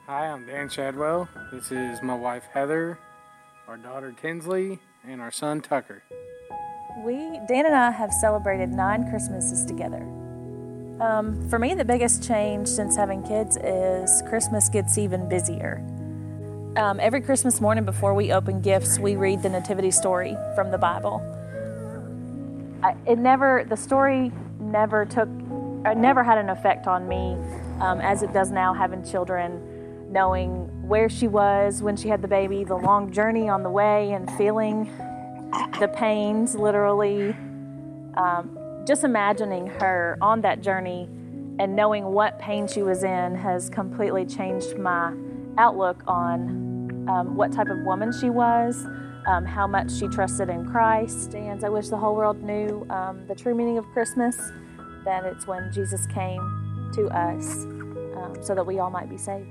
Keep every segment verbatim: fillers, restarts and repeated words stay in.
Hi, I'm Dan Shadwell. This is my wife Heather, our daughter Tinsley, and our son Tucker. We, Dan and I, have celebrated nine Christmases together. Um, for me, the biggest change since having kids is Christmas gets even busier. Um, every Christmas morning before we open gifts, we read the nativity story from the Bible. I, it never, the story never took, it never had an effect on me um, as it does now having children, knowing where she was when she had the baby, the long journey on the way, and feeling the pains, literally. Um, just imagining her on that journey and knowing what pain she was in has completely changed my outlook on um, what type of woman she was, um, how much she trusted in Christ. And I wish the whole world knew um, the true meaning of Christmas, that it's when Jesus came to us um, so that we all might be saved.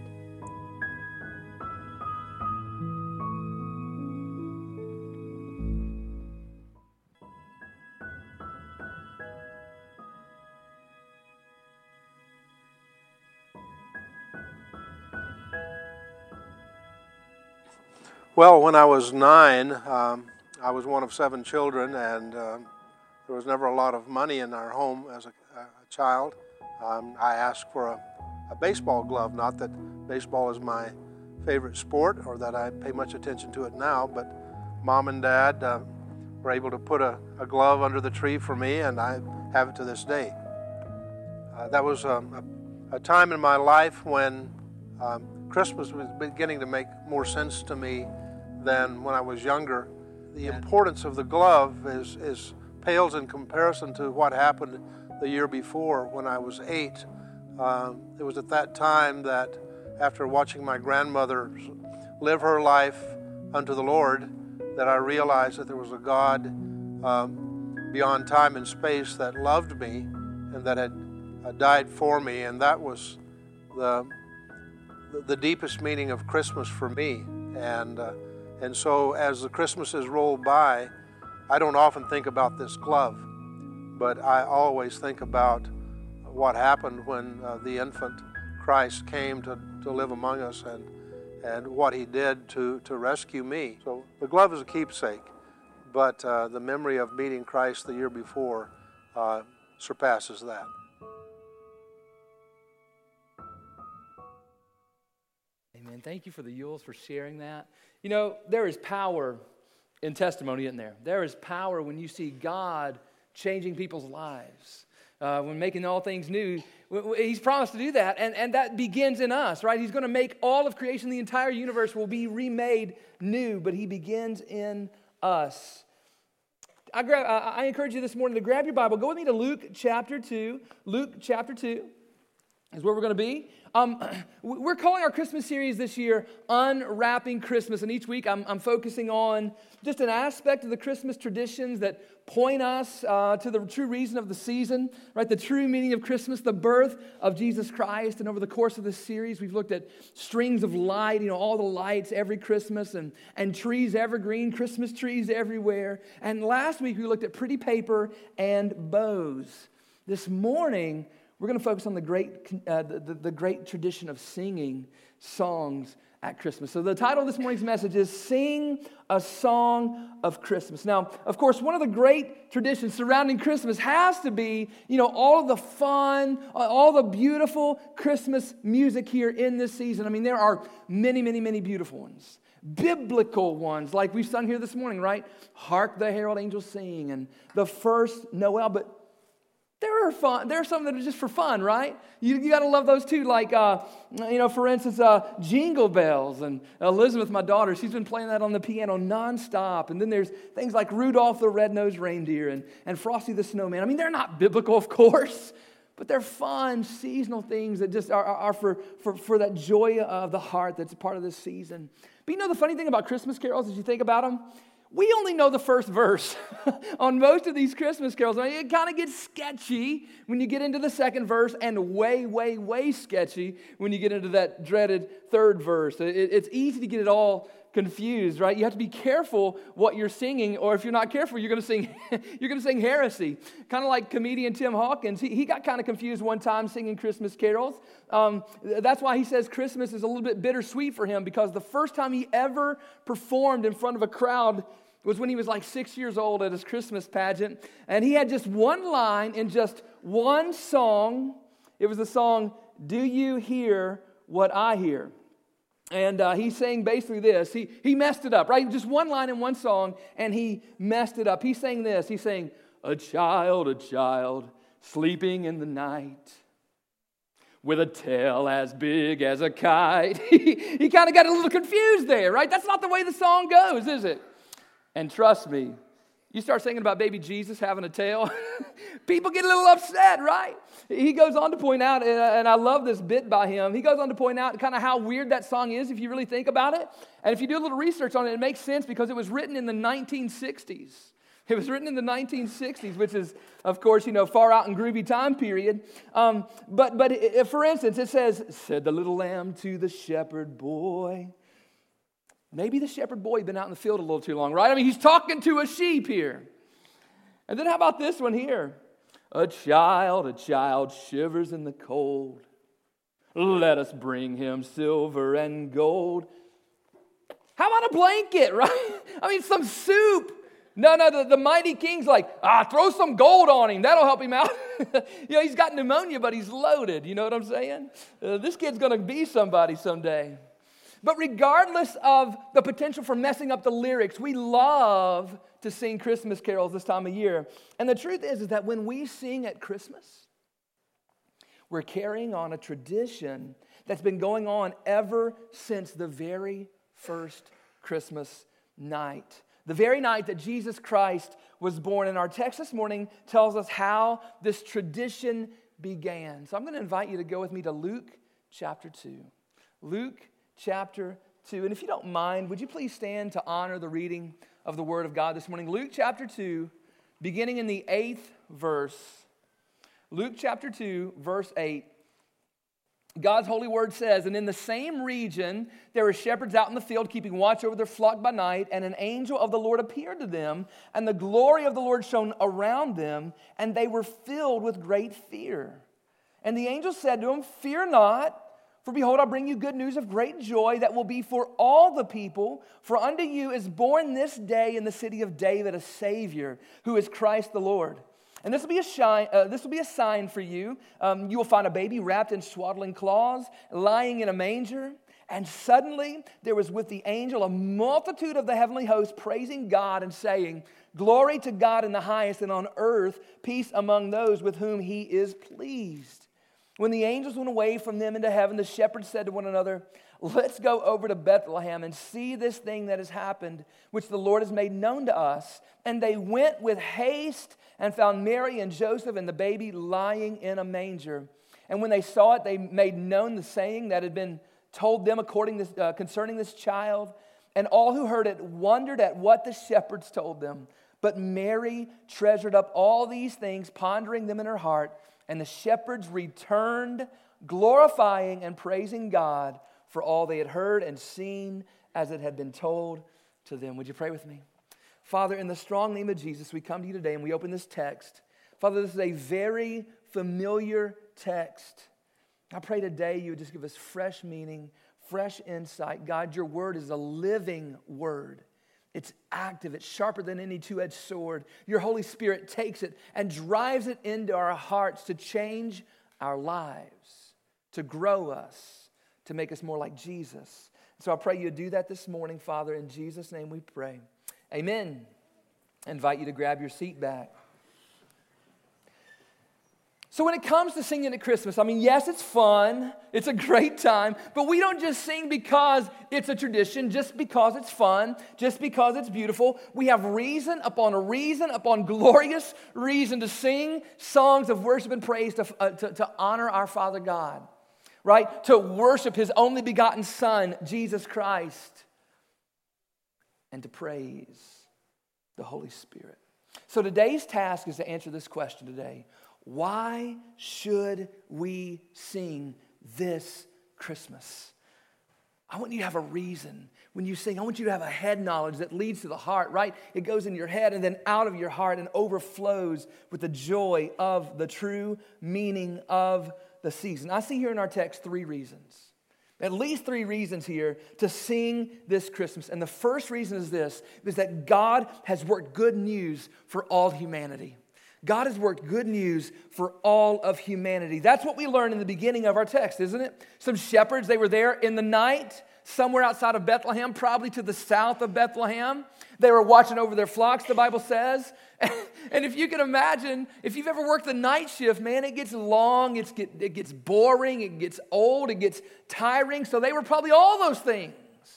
Well, when I was nine, um, I was one of seven children, and uh, there was never a lot of money in our home as a, a child. Um, I asked for a, a baseball glove, not that baseball is my favorite sport or that I pay much attention to it now, but Mom and Dad uh, were able to put a, a glove under the tree for me, and I have it to this day. Uh, that was um, a, a time in my life when um, Christmas was beginning to make more sense to me than when I was younger. The importance of the glove is, is pales in comparison to what happened the year before when I was eight. Um, it was at that time that, after watching my grandmother live her life unto the Lord, that I realized that there was a God um, beyond time and space that loved me and that had uh, died for me, and that was the the deepest meaning of Christmas for me. And uh, and so as the Christmases roll by, I don't often think about this glove, but I always think about what happened when uh, the infant Christ came to, to live among us, and and what he did to, to rescue me. So the glove is a keepsake, but uh, the memory of meeting Christ the year before uh, surpasses that. Amen. Thank you for the Yules for sharing that. You know, there is power in testimony, isn't there? There is power when you see God changing people's lives, uh, when making all things new. He's promised to do that, and, and that begins in us, right? He's going to make all of creation, the entire universe will be remade new, but he begins in us. I, grab, I encourage you this morning to grab your Bible. Go with me to Luke chapter two. Luke chapter two is where we're going to be. Um, we're calling our Christmas series this year Unwrapping Christmas, and each week I'm, I'm focusing on just an aspect of the Christmas traditions that point us uh, to the true reason of the season, right? The true meaning of Christmas, the birth of Jesus Christ. And over the course of this series, we've looked at strings of light, you know, all the lights every Christmas, and, and trees evergreen, Christmas trees everywhere. And last week we looked at pretty paper and bows. This morning, we're going to focus on the great, uh, the, the, the great tradition of singing songs at Christmas. So the title of this morning's message is Sing a Song of Christmas. Now, of course, one of the great traditions surrounding Christmas has to be, you know, all of the fun, all the beautiful Christmas music here in this season. I mean, there are many, many, many beautiful ones. Biblical ones, like we've sung here this morning, right? Hark the Herald Angels Sing, and the first Noel, but There are fun. There are some that are just for fun, right? You you got to love those too. Like, uh, you know, for instance, uh, Jingle Bells. And Elizabeth, my daughter, she's been playing that on the piano nonstop. And then there's things like Rudolph the Red-Nosed Reindeer and, and Frosty the Snowman. I mean, they're not biblical, of course, but they're fun, seasonal things that just are, are, are for, for, for that joy of the heart that's a part of this season. But you know the funny thing about Christmas carols, as you think about them? We only know the first verse on most of these Christmas carols. I mean, it kind of gets sketchy when you get into the second verse, and way, way, way sketchy when you get into that dreaded third verse. It, it's easy to get it all confused, right? You have to be careful what you're singing, or if you're not careful, you're going to sing you're going to sing heresy. Kind of like comedian Tim Hawkins. He, he got kind of confused one time singing Christmas carols. Um, that's why he says Christmas is a little bit bittersweet for him, because the first time he ever performed in front of a crowd was when he was like six years old at his Christmas pageant, and he had just one line in just one song. It was the song, "Do You Hear What I Hear?" And uh, he's saying basically this. He, he messed it up, right? Just one line in one song, and he messed it up. He's saying this. He's saying, "A child, a child, sleeping in the night, with a tail as big as a kite." he he kind of got a little confused there, right? That's not the way the song goes, is it? And trust me, you start singing about baby Jesus having a tail, people get a little upset, right? He goes on to point out, and I love this bit by him, he goes on to point out kind of how weird that song is if you really think about it. And if you do a little research on it, it makes sense because it was written in the nineteen sixties. It was written in the nineteen sixties, which is, of course, you know, far out and groovy time period. Um, but, but it, for instance, it says, "Said the little lamb to the shepherd boy." Maybe the shepherd boy had been out in the field a little too long, right? I mean, he's talking to a sheep here. And then how about this one here? "A child, a child shivers in the cold. Let us bring him silver and gold." How about a blanket, right? I mean, some soup. No, no, the, the mighty king's like, ah, throw some gold on him. That'll help him out. You know, he's got pneumonia, but he's loaded. You know what I'm saying? Uh, this kid's going to be somebody someday. But regardless of the potential for messing up the lyrics, we love to sing Christmas carols this time of year. And the truth is, is that when we sing at Christmas, we're carrying on a tradition that's been going on ever since the very first Christmas night. The very night that Jesus Christ was born. And our text this morning tells us how this tradition began. So I'm going to invite you to go with me to Luke chapter two. Luke chapter two. And if you don't mind, would you please stand to honor the reading of the Word of God this morning? Luke chapter two, beginning in the eighth verse. Luke chapter two, verse eight. God's holy word says, "And in the same region there were shepherds out in the field keeping watch over their flock by night, and an angel of the Lord appeared to them, and the glory of the Lord shone around them, and they were filled with great fear. And the angel said to them, 'Fear not, for behold, I bring you good news of great joy that will be for all the people. For unto you is born this day in the city of David a Savior, who is Christ the Lord. And this will be a, shine, uh, this will be a sign for you. Um, you will find a baby wrapped in swaddling cloths, lying in a manger.' And suddenly there was with the angel a multitude of the heavenly host praising God and saying, 'Glory to God in the highest, and on earth peace among those with whom he is pleased.' When the angels went away from them into heaven, the shepherds said to one another, 'Let's go over to Bethlehem and see this thing that has happened, which the Lord has made known to us.' And they went with haste and found Mary and Joseph and the baby lying in a manger. And when they saw it, they made known the saying that had been told them according this, uh, concerning this child. And all who heard it wondered at what the shepherds told them. But Mary treasured up all these things, pondering them in her heart. And the shepherds returned, glorifying and praising God for all they had heard and seen as it had been told to them." Would you pray with me? Father, in the strong name of Jesus, we come to you today and we open this text. Father, this is a very familiar text. I pray today you would just give us fresh meaning, fresh insight. God, your word is a living word. It's active. It's sharper than any two-edged sword. Your Holy Spirit takes it and drives it into our hearts to change our lives, to grow us, to make us more like Jesus. So I pray you do that this morning, Father. In Jesus' name we pray. Amen. I invite you to grab your seat back. So when it comes to singing at Christmas, I mean, yes, it's fun. It's a great time. But we don't just sing because it's a tradition, just because it's fun, just because it's beautiful. We have reason upon a reason upon glorious reason to sing songs of worship and praise to, uh, to, to honor our Father God, right? To worship His only begotten Son, Jesus Christ, and to praise the Holy Spirit. So today's task is to answer this question today. Why should we sing this Christmas? I want you to have a reason. When you sing, I want you to have a head knowledge that leads to the heart, right? It goes in your head and then out of your heart and overflows with the joy of the true meaning of the season. I see here in our text three reasons. At least three reasons here to sing this Christmas. And the first reason is this, is that God has worked good news for all humanity. God has worked good news for all of humanity. That's what we learn in the beginning of our text, isn't it? Some shepherds, they were there in the night, somewhere outside of Bethlehem, probably to the south of Bethlehem. They were watching over their flocks, the Bible says. And if you can imagine, if you've ever worked the night shift, man, it gets long, it's get, it gets boring, it gets old, it gets tiring. So they were probably all those things.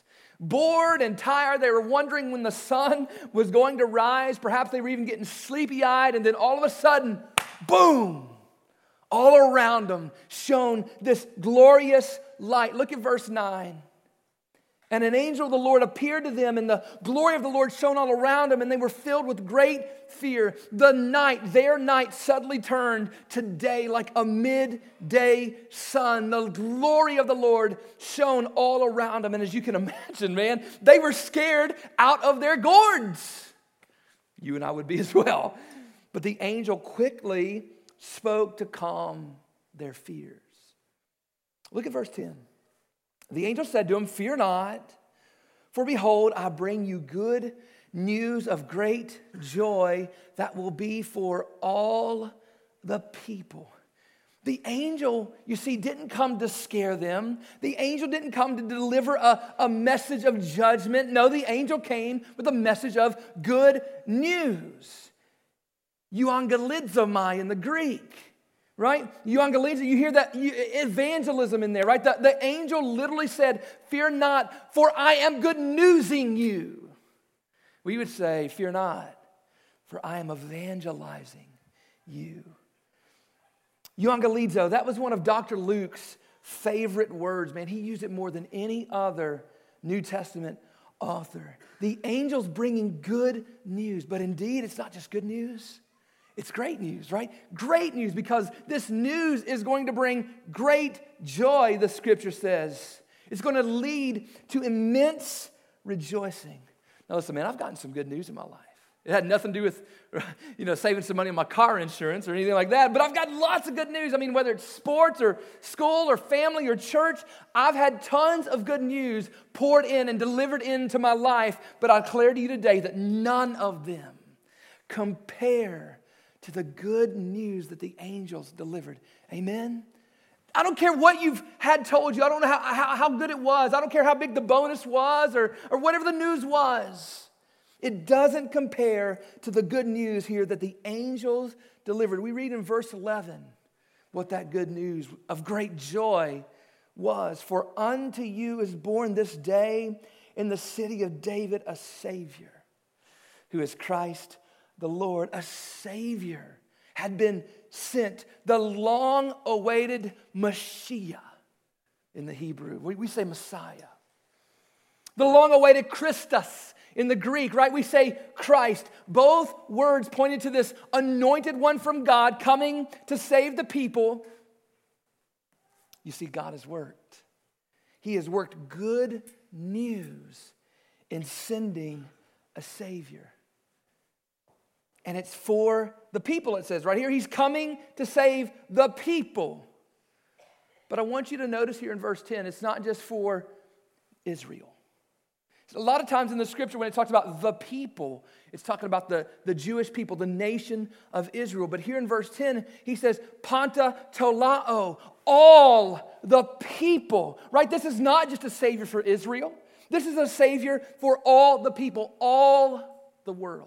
Bored and tired, they were wondering when the sun was going to rise. Perhaps they were even getting sleepy-eyed, and then all of a sudden, boom, all around them shone this glorious light. Look at verse nine. And an angel of the Lord appeared to them, and the glory of the Lord shone all around them, and they were filled with great fear. The night, their night, suddenly turned to day like a midday sun. The glory of the Lord shone all around them. And as you can imagine, man, they were scared out of their gourds. You and I would be as well. But the angel quickly spoke to calm their fears. Look at verse ten. The angel said to him, "Fear not, for behold, I bring you good news of great joy that will be for all the people." The angel, you see, didn't come to scare them. The angel didn't come to deliver a, a message of judgment. No, the angel came with a message of good news. Euangelizomai in the Greek. Right? Euangelizo, you hear that evangelism in there, right? The, the angel literally said, "Fear not, for I am good newsing you." We would say, "Fear not, for I am evangelizing you." Euangelizo, that was one of Doctor Luke's favorite words, man. He used it more than any other New Testament author. The angel's bringing good news, but indeed, it's not just good news. It's great news, right? Great news, because this news is going to bring great joy, the scripture says. It's going to lead to immense rejoicing. Now listen, man, I've gotten some good news in my life. It had nothing to do with, you know, saving some money on my car insurance or anything like that, but I've got lots of good news. I mean, whether it's sports or school or family or church, I've had tons of good news poured in and delivered into my life, but I declare to you today that none of them compare to the good news that the angels delivered. Amen? I don't care what you've had told you. I don't know how, how, how good it was. I don't care how big the bonus was or, or whatever the news was. It doesn't compare to the good news here that the angels delivered. We read in verse eleven what that good news of great joy was. "For unto you is born this day in the city of David a Savior, who is Christ the Lord." A Savior had been sent, the long-awaited Mashiach in the Hebrew. We, we say Messiah. The long-awaited Christus in the Greek, right? We say Christ. Both words pointed to this anointed one from God coming to save the people. You see, God has worked. He has worked good news in sending a Savior. And it's for the people, it says right here. He's coming to save the people. But I want you to notice here in verse ten, it's not just for Israel. A lot of times in the scripture when it talks about the people, it's talking about the, the Jewish people, the nation of Israel. But here in verse ten, he says, Panta tolao, all the people. Right? This is not just a Savior for Israel. This is a Savior for all the people, all the world.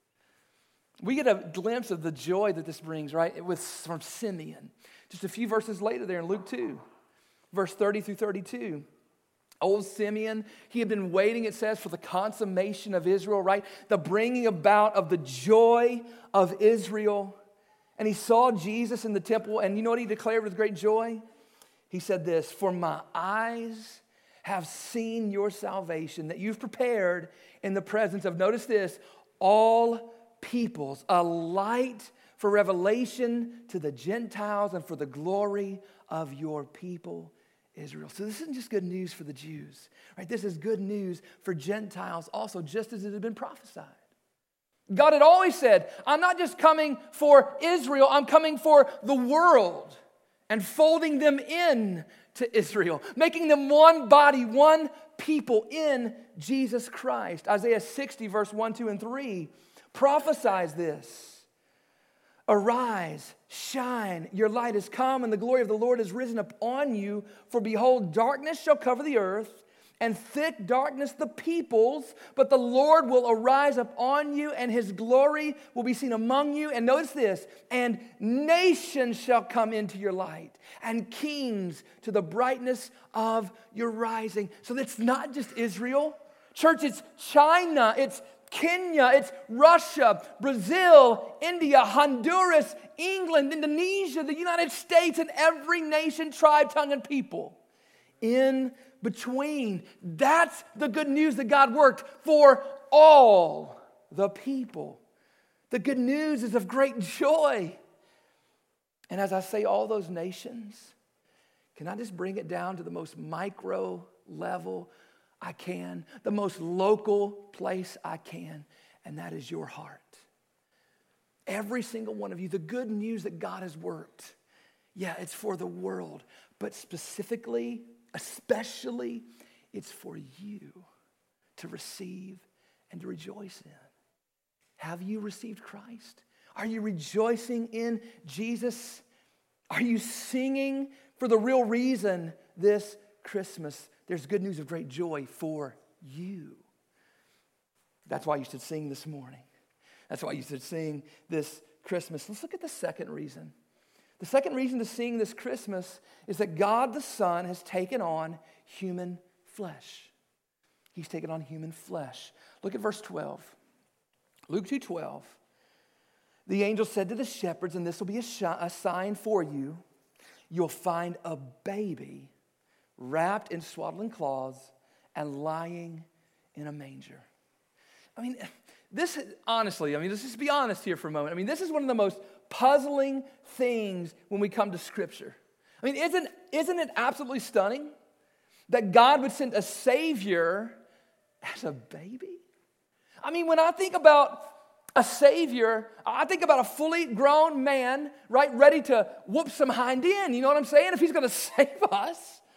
We get a glimpse of the joy that this brings, right? It was from Simeon. Just a few verses later there in Luke two, verse thirty through thirty-two. Old Simeon, he had been waiting, it says, for the consummation of Israel, right? The bringing about of the joy of Israel. And he saw Jesus in the temple, and you know what he declared with great joy? He said this, "For my eyes have seen your salvation that you've prepared in the presence of," notice this, "all peoples, a light for revelation to the Gentiles and for the glory of your people Israel. So this isn't just good news for the Jews, right? This is good news for Gentiles also, just as it had been prophesied. God had always said, I'm not just coming for Israel, I'm coming for the world and folding them in to Israel, making them one body, one people in Jesus Christ. Isaiah sixty, verse one, two, and three prophesies this. Arise, shine, your light has come, and the glory of the Lord has risen upon you. For behold, darkness shall cover the earth, and thick darkness the peoples, but the Lord will arise upon you, and his glory will be seen among you. And notice this, and nations shall come into your light, and kings to the brightness of your rising. So it's not just Israel. Church, it's China, it's Kenya, it's Russia, Brazil, India, Honduras, England, Indonesia, the United States, and every nation, tribe, tongue, and people in between. That's the good news that God worked for all the people. The good news is of great joy. And as I say, all those nations, can I just bring it down to the most micro level I can, the most local place I can, and that is your heart. Every single one of you, the good news that God has worked, yeah, it's for the world, but specifically, especially, it's for you to receive and to rejoice in. Have you received Christ? Are you rejoicing in Jesus? Are you singing for the real reason this Christmas? There's good news of great joy for you. That's why you should sing this morning. That's why you should sing this Christmas. Let's look at the second reason. The second reason to sing this Christmas is that God the Son has taken on human flesh. He's taken on human flesh. Look at verse twelve. Luke two twelve. The angel said to the shepherds, and this will be a, sh- a sign for you, you'll find a baby wrapped in swaddling cloths and lying in a manger. I mean, this is, honestly, I mean, let's just be honest here for a moment. I mean, this is one of the most puzzling things when we come to Scripture. I mean, isn't, isn't it absolutely stunning that God would send a Savior as a baby? I mean, when I think about a Savior, I think about a fully grown man, right, ready to whoop some hind end. You know what I'm saying? If he's going to save us.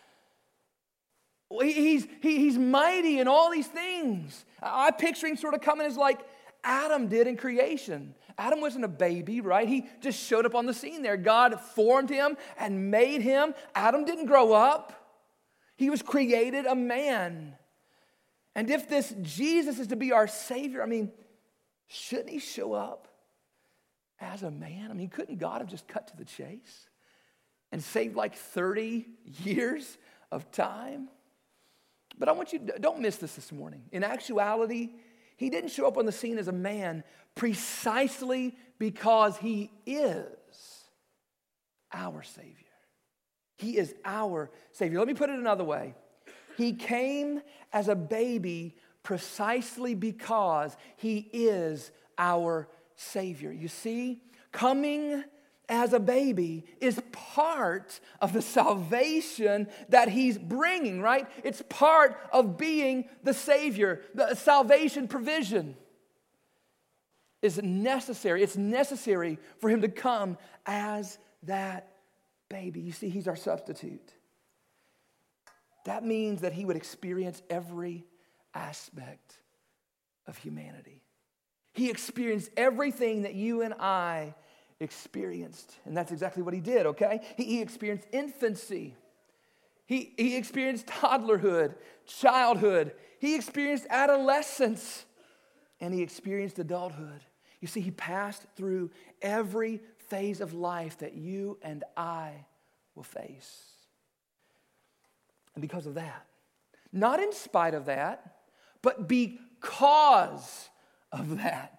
He's, he, he's mighty in all these things. I picture him sort of coming as like Adam did in creation. Adam wasn't a baby, right? He just showed up on the scene there. God formed him and made him. Adam didn't grow up. He was created a man. And if this Jesus is to be our Savior, I mean, shouldn't he show up as a man? I mean, couldn't God have just cut to the chase and saved like thirty years of time? But I want you to, don't miss this this morning. In actuality, he didn't show up on the scene as a man precisely because he is our Savior. He is our Savior. Let me put it another way. He came as a baby precisely because he is our Savior. You see, coming as a baby is part of the salvation that he's bringing, right? It's part of being the Savior. The salvation provision is necessary. It's necessary for him to come as that baby. You see, he's our substitute. That means that he would experience every aspect of humanity. He experienced everything that you and I experienced. And that's exactly what he did, okay? He, he experienced infancy. He, he experienced toddlerhood, childhood. He experienced adolescence. And he experienced adulthood. You see, he passed through every phase of life that you and I will face. And because of that, not in spite of that, but because of that,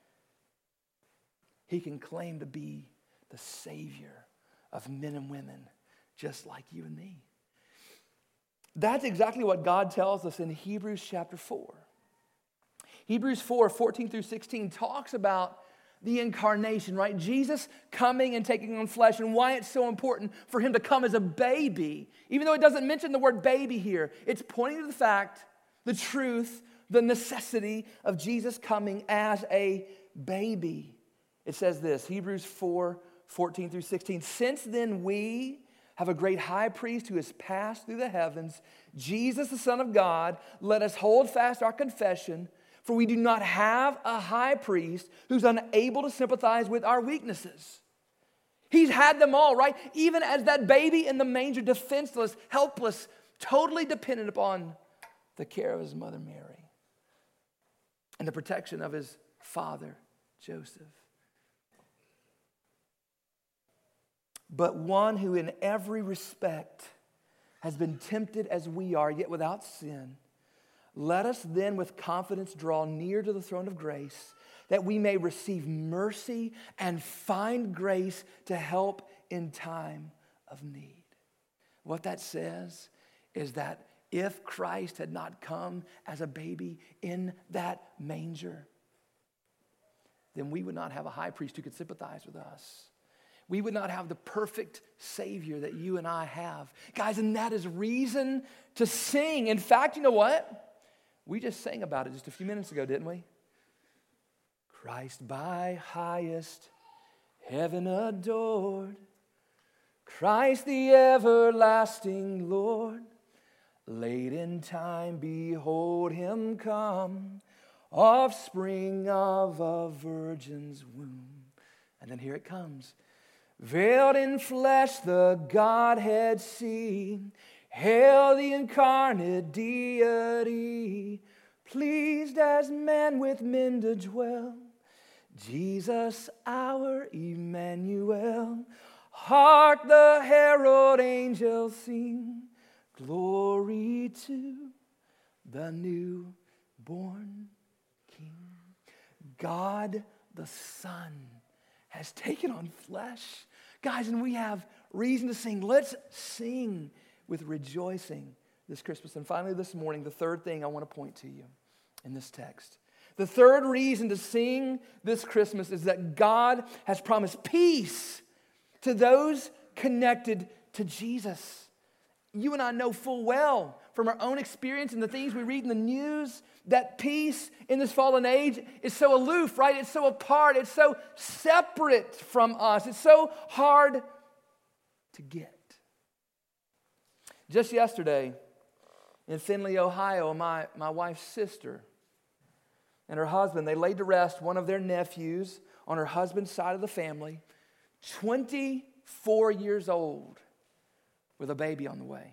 he can claim to be the Savior of men and women just like you and me. That's exactly what God tells us in Hebrews chapter four. Hebrews four, fourteen through sixteen talks about the incarnation, right? Jesus coming and taking on flesh, and why it's so important for him to come as a baby. Even though it doesn't mention the word baby here, it's pointing to the fact, the truth, the necessity of Jesus coming as a baby. It says this, Hebrews four, fourteen through sixteen. Since then we have a great high priest who has passed through the heavens, Jesus, the Son of God. Let us hold fast our confession, for we do not have a high priest who's unable to sympathize with our weaknesses. He's had them all, right? Even as that baby in the manger, defenseless, helpless, totally dependent upon the care of his mother Mary and the protection of his father Joseph. But one who in every respect has been tempted as we are, yet without sin. Let us then with confidence draw near to the throne of grace, that we may receive mercy and find grace to help in time of need. What that says is that if Christ had not come as a baby in that manger, then we would not have a high priest who could sympathize with us. We would not have the perfect Savior that you and I have. Guys, and that is reason to sing. In fact, you know what? We just sang about it just a few minutes ago, didn't we? Christ by highest heaven adored, Christ the everlasting Lord, late in time behold him come, offspring of a virgin's womb. And then here it comes. Veiled in flesh the Godhead see, hail the incarnate deity, pleased as man with men to dwell, Jesus our Emmanuel. Hark the herald angels sing, glory to the newborn King. God the Son has taken on flesh. Guys, and we have reason to sing. Let's sing with rejoicing this Christmas. And finally this morning, the third thing I want to point to you in this text. The third reason to sing this Christmas is that God has promised peace to those connected to Jesus. You and I know full well from our own experience and the things we read in the news that peace in this fallen age is so aloof, right? It's so apart. It's so separate from us. It's so hard to get. Just yesterday in Findlay, Ohio, my, my wife's sister and her husband, they laid to rest one of their nephews on her husband's side of the family, twenty-four years old, with a baby on the way.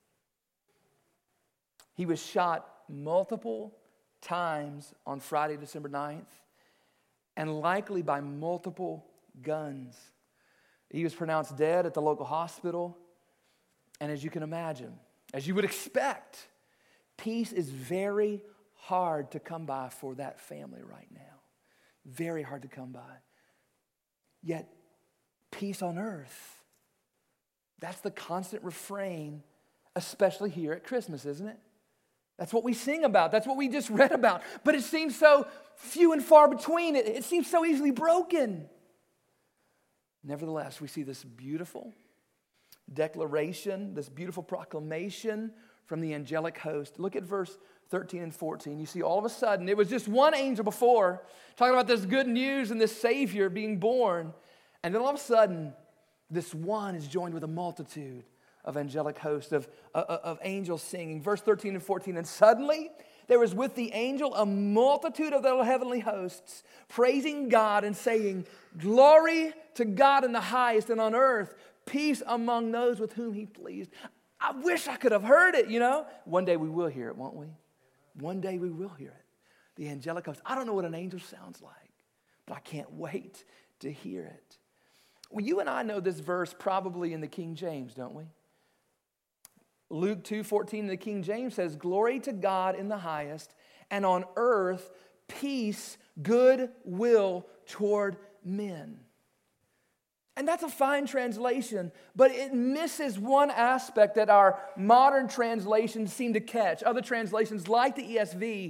He was shot multiple times on Friday, December ninth, and likely by multiple guns. He was pronounced dead at the local hospital. And as you can imagine, as you would expect, peace is very hard to come by for that family right now. Very hard to come by. Yet, peace on earth, that's the constant refrain, especially here at Christmas, isn't it? That's what we sing about. That's what we just read about. But it seems so few and far between. It, it seems so easily broken. Nevertheless, we see this beautiful declaration, this beautiful proclamation from the angelic host. Look at verse thirteen and fourteen. You see, all of a sudden, it was just one angel before talking about this good news and this Savior being born. And then all of a sudden, this one is joined with a multitude of angelic hosts, of, of, of angels singing. Verse thirteen and fourteen, and suddenly there was with the angel a multitude of the heavenly hosts, praising God and saying, glory to God in the highest, and on earth, peace among those with whom he pleased. I wish I could have heard it, you know. One day we will hear it, won't we? One day we will hear it. The angelic host. I don't know what an angel sounds like, but I can't wait to hear it. Well, you and I know this verse probably in the King James, don't we? Luke two fourteen in the King James says, glory to God in the highest, and on earth peace, goodwill toward men. And that's a fine translation, but it misses one aspect that our modern translations seem to catch. Other translations, like the E S V,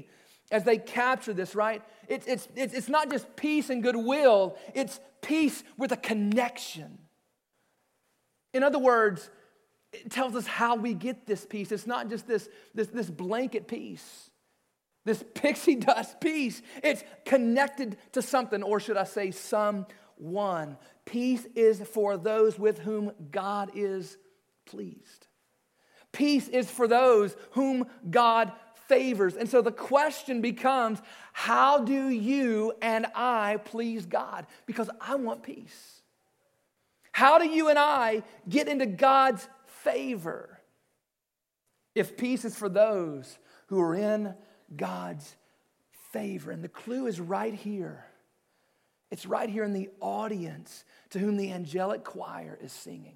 as they capture this, right? It's, it's, it's, it's not just peace and goodwill. It's peace with a connection. In other words, it tells us how we get this peace. It's not just this, this, this blanket peace, this pixie dust peace. It's connected to something, or should I say someone. Peace is for those with whom God is pleased. Peace is for those whom God favors. And so the question becomes, how do you and I please God? Because I want peace. How do you and I get into God's favor? If peace is for those who are in God's favor. And the clue is right here. It's right here in the audience to whom the angelic choir is singing.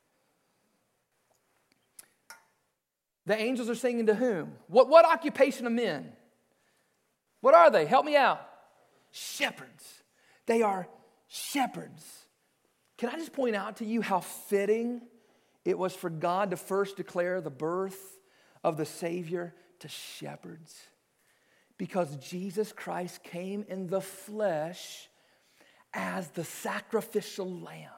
The angels are singing to whom? What, what occupation of men? What are they? Help me out. Shepherds. They are shepherds. Can I just point out to you how fitting it was for God to first declare the birth of the Savior to shepherds? Because Jesus Christ came in the flesh as the sacrificial lamb,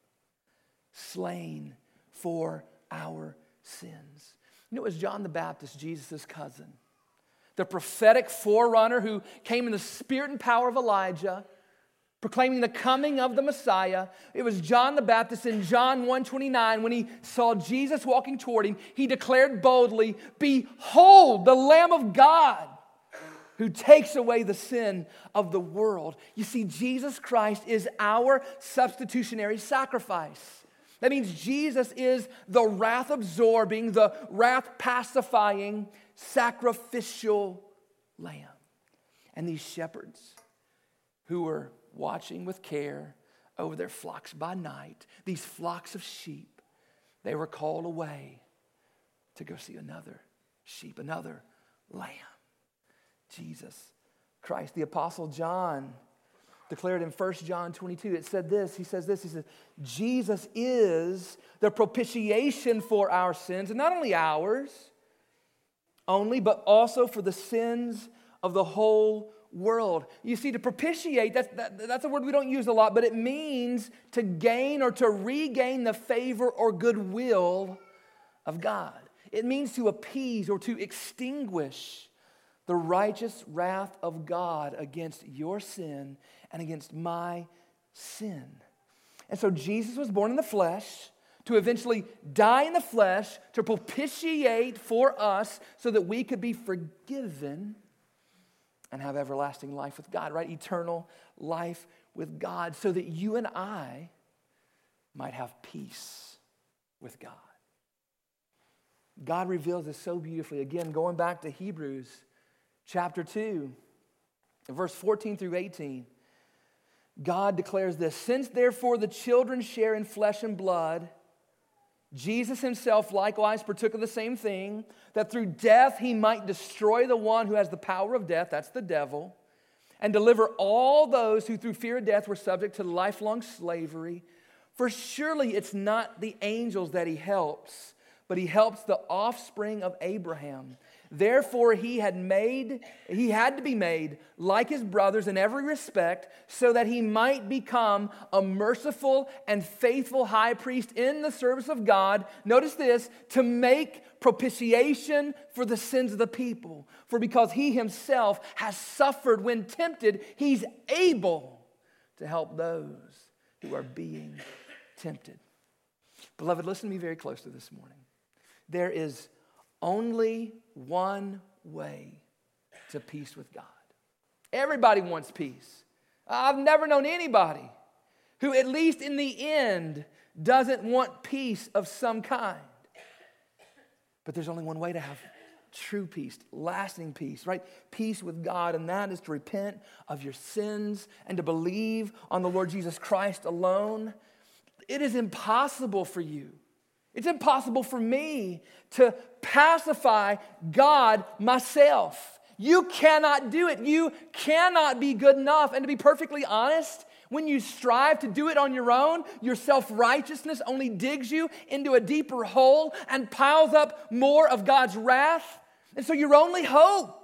slain for our sins. You know, it was John the Baptist, Jesus' cousin, the prophetic forerunner who came in the spirit and power of Elijah, proclaiming the coming of the Messiah. It was John the Baptist in John one twenty-nine, when he saw Jesus walking toward him, he declared boldly, "Behold, the Lamb of God who takes away the sin of the world." You see, Jesus Christ is our substitutionary sacrifice. That means Jesus is the wrath-absorbing, the wrath-pacifying, sacrificial lamb. And these shepherds who were watching with care over their flocks by night, these flocks of sheep, they were called away to go see another sheep, another lamb, Jesus Christ. The Apostle John declared in First John twenty-two, it said this, he says this, he says, Jesus is the propitiation for our sins, and not only ours only, but also for the sins of the whole world. You see, to propitiate, that's, that, that's a word we don't use a lot, but it means to gain or to regain the favor or goodwill of God. It means to appease or to extinguish the righteous wrath of God against your sin and against my sin. And so Jesus was born in the flesh to eventually die in the flesh to propitiate for us so that we could be forgiven and have everlasting life with God, right? Eternal life with God, so that you and I might have peace with God. God reveals this so beautifully. Again, going back to Hebrews chapter two, verse fourteen through eighteen, God declares this: "Since therefore the children share in flesh and blood, Jesus himself likewise partook of the same thing, that through death he might destroy the one who has the power of death," that's the devil, "and deliver all those who through fear of death were subject to lifelong slavery. For surely it's not the angels that he helps, but he helps the offspring of Abraham. Therefore he had made, he had to be made like his brothers in every respect, so that he might become a merciful and faithful high priest in the service of God." Notice this: "to make propitiation for the sins of the people. For because he himself has suffered when tempted, he's able to help those who are being tempted." Beloved, listen to me very closely this morning. There is only one way to peace with God. Everybody wants peace. I've never known anybody who, at least in the end, doesn't want peace of some kind. But there's only one way to have true peace, lasting peace, right? Peace with God, and that is to repent of your sins and to believe on the Lord Jesus Christ alone. It is impossible for you. It's impossible for me to pacify God myself. You cannot do it. You cannot be good enough. And to be perfectly honest, when you strive to do it on your own, your self-righteousness only digs you into a deeper hole and piles up more of God's wrath. And so your only hope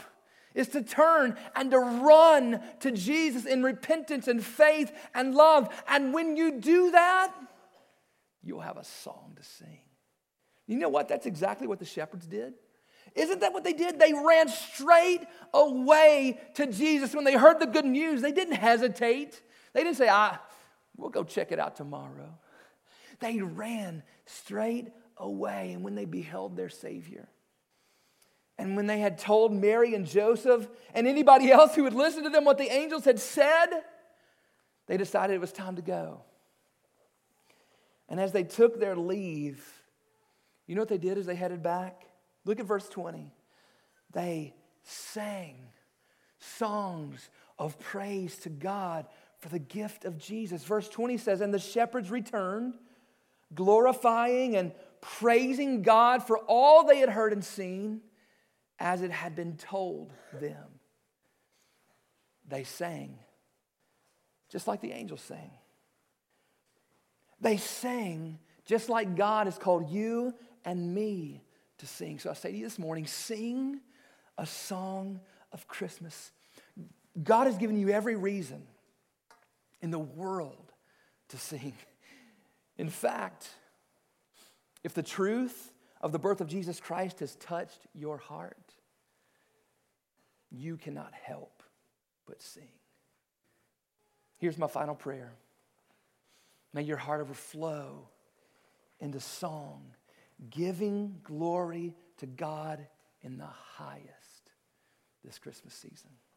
is to turn and to run to Jesus in repentance and faith and love. And when you do that, you'll have a song to sing. You know what? That's exactly what the shepherds did. Isn't that what they did? They ran straight away to Jesus when they heard the good news. They didn't hesitate. They didn't say, ah, we'll go check it out tomorrow. They ran straight away. And when they beheld their Savior, and when they had told Mary and Joseph and anybody else who would listen to them what the angels had said, they decided it was time to go. And as they took their leave, you know what they did as they headed back? Look at verse twenty. They sang songs of praise to God for the gift of Jesus. Verse twenty says, and the shepherds returned, glorifying and praising God for all they had heard and seen, as it had been told them. They sang just like the angels sang. They sang just like God has called you and me to sing. So I say to you this morning, sing a song of Christmas. God has given you every reason in the world to sing. In fact, if the truth of the birth of Jesus Christ has touched your heart, you cannot help but sing. Here's my final prayer. May your heart overflow into song, giving glory to God in the highest this Christmas season.